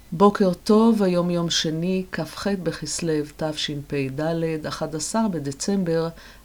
בוקר טוב, היום יום שני, כ"ח בכסלו תשפ"ד, 11 בדצמבר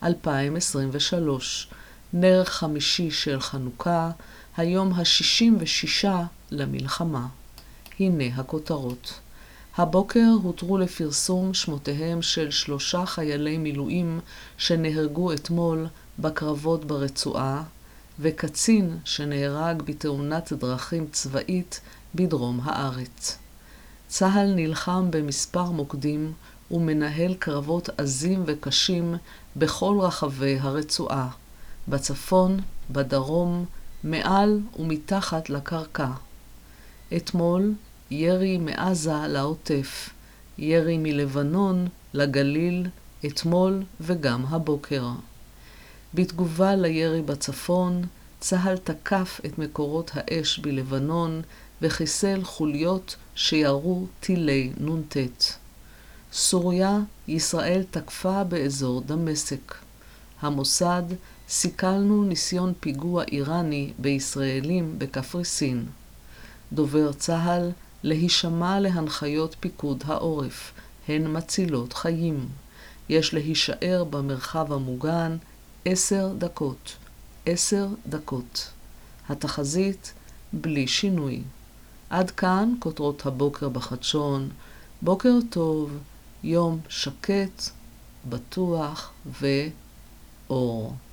2023. נר חמישי של חנוכה, היום ה-66 למלחמה. הנה הכותרות. הבוקר הותרו לפרסום שמותיהם של 3 חיילי מילואים שנהרגו אתמול בקרבות ברצועה, וקצין שנהרג בתאונת דרכים צבאית בדרום הארץ. צה"ל נלחם במספר מוקדים ומנהל קרבות עזים וקשים בכל רחבי הרצועה, בצפון, בדרום, מעל ומתחת לקרקע. אתמול ירי מעזה לעוטף, ירי מלבנון לגליל, אתמול וגם הבוקר. בתגובה לירי בצפון, צה"ל תקף את מקורות האש בלבנון וחיסל חוליות שירו טילי נ"ט. סוריה, ישראל תקפה באזור דמשק. המוסד, סיכלנו ניסיון פיגוע איראני בישראלים בקפריסין. דובר צה"ל, להישמע להנחיות פיקוד העורף, הן מצילות חיים. יש להישאר במרחב המוגן 10 דקות. 10 דקות. התחזית בלי שינוי. עד כאן כותרות הבוקר בחדשון. בוקר טוב, יום שקט, בטוח ואור.